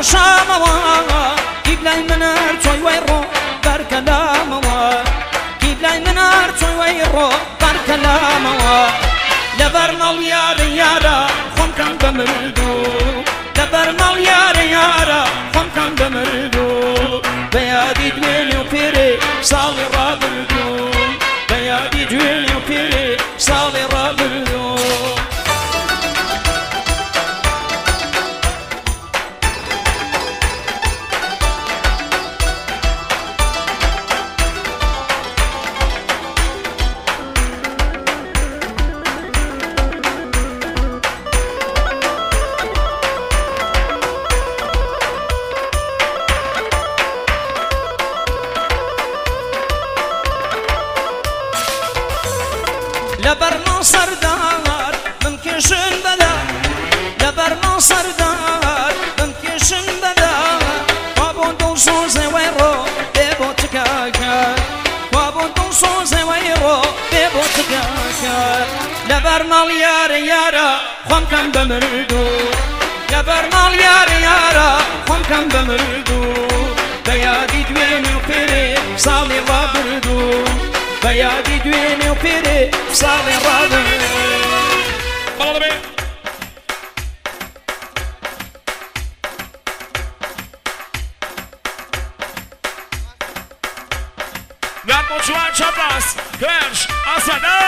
شاموا قبلي منار توي ويرو بركلاموا قبلي منار توي ويرو بركلاموا لبرنا اليار يارا خم كان بمردو لبرنا اليار يارا خم كان بمردو بيادي دويني وبيري صالي رابردو بيادي دويني وبيري صالي رابردو لبرنا سردار ممكنشن بدا لبرنا سردار ممكنشن بدا وابون دوسو زويرو بيبو تكاكا وابون دوسو زويرو بيبو تكاكا لبرنا اليار يارا خم كان بمردو لبرنا اليار يارا خم كان بمردو بيادي دويني وبيري صالي رابردو بيادي دويني وبيري صالي رابردو Follow me. Got much one chapas. Crash. Asana.